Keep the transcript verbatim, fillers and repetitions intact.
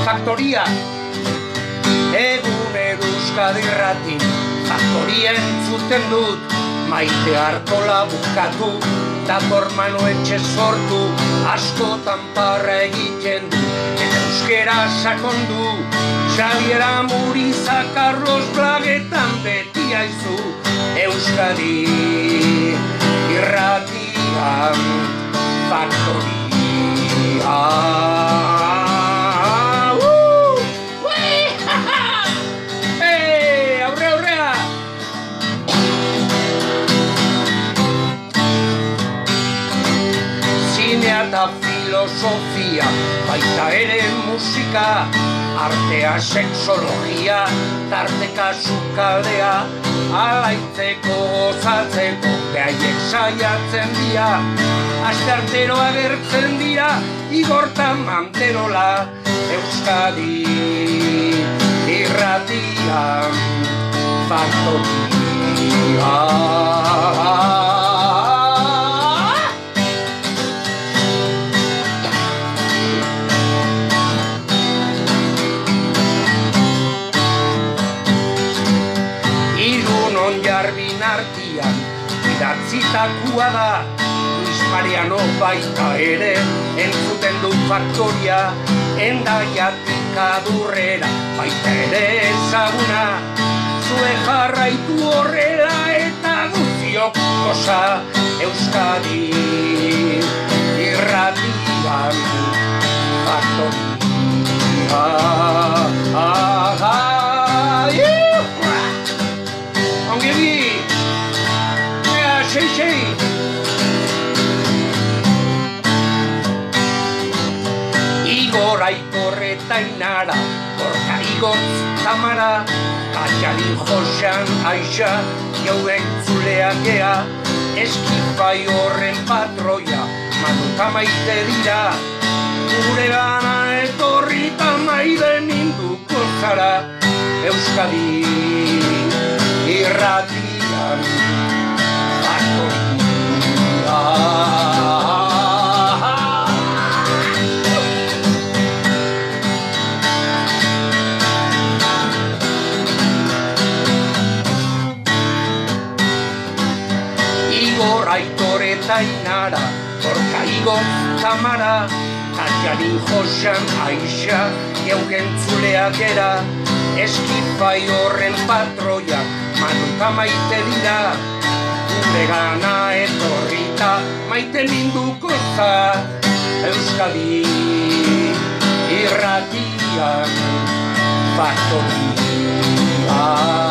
Faktoria egun Euskadi irratin, faktoria entzuten dut, Maite Artola bukatu, dator Manu Etxe sortu, askotan parra egiten du, eta euskera sakondu, Xabier Amuriza, Carlos Blagetan beti aizu, Euskadi irratian, faktoria. Eta filosofia, baita ere musika, artea, sexologia, tarteka sukaldea, alaitzeko gozatzeko, behaiek saiatzen dira, asteartero agertzen dira, Igorta Manterola, Euskadi irratian, faktoria. Artian, idatzitakoa da, Luis Mariano baita ere, entzuten du faktoria, Endaiatik Adurrera, baita ere ezaguna, zue jarraitu horrela eta guziok goza, Euskadi irratian, faktoria. Ongegi! Sei, sei! Igor Aitor eta Inara, Gorka Igotz Tamara, Katxalin Josean Aixa, jauen zuleak gea, Eskifai horren patroia, Manuta Maite dira, gure gana etorrita maide ninduko zara, Euskadi irratian, Igor Aitor eta Inara, Gorka Igotz Tamara, Katxalin Josean Aixa, eugen zuleak era, Eskifai horren patroia, Manuta Maite dira, gure gana etorrita, maite ninduko za, Euskadi irratian, faktoria.